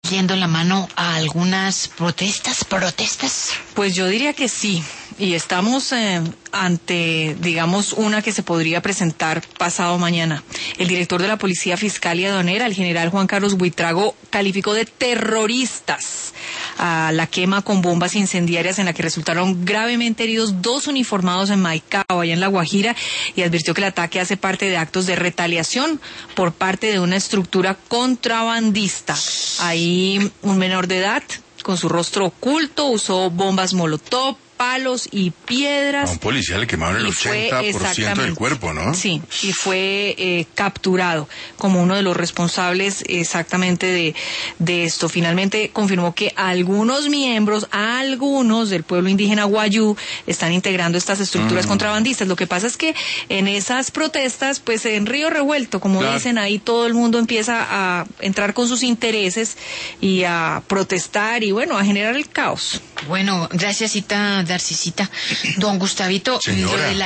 yendo la mano a algunas protestas? Pues yo diría que sí, y estamos ante, digamos, una que se podría presentar pasado mañana. El director de la Policía Fiscal y Aduanera, el general Juan Carlos Buitrago, calificó de terroristas a la quema con bombas incendiarias en la que resultaron gravemente heridos 2 uniformados en Maicao, allá en La Guajira, y advirtió que el ataque hace parte de actos de retaliación por parte de una estructura contrabandista. Ahí un menor de edad, con su rostro oculto, usó bombas molotov, palos y piedras. A un policía le quemaron el 80% del cuerpo, ¿no? Sí, y fue capturado como uno de los responsables exactamente de esto. Finalmente confirmó que algunos del pueblo indígena Wayuu están integrando estas estructuras contrabandistas. Lo que pasa es que en esas protestas, pues en río revuelto, como dicen, ahí todo el mundo empieza a entrar con sus intereses y a protestar y bueno, a generar el caos. Bueno, gracias, Darcisita. Don Gustavito, Señora. lo de la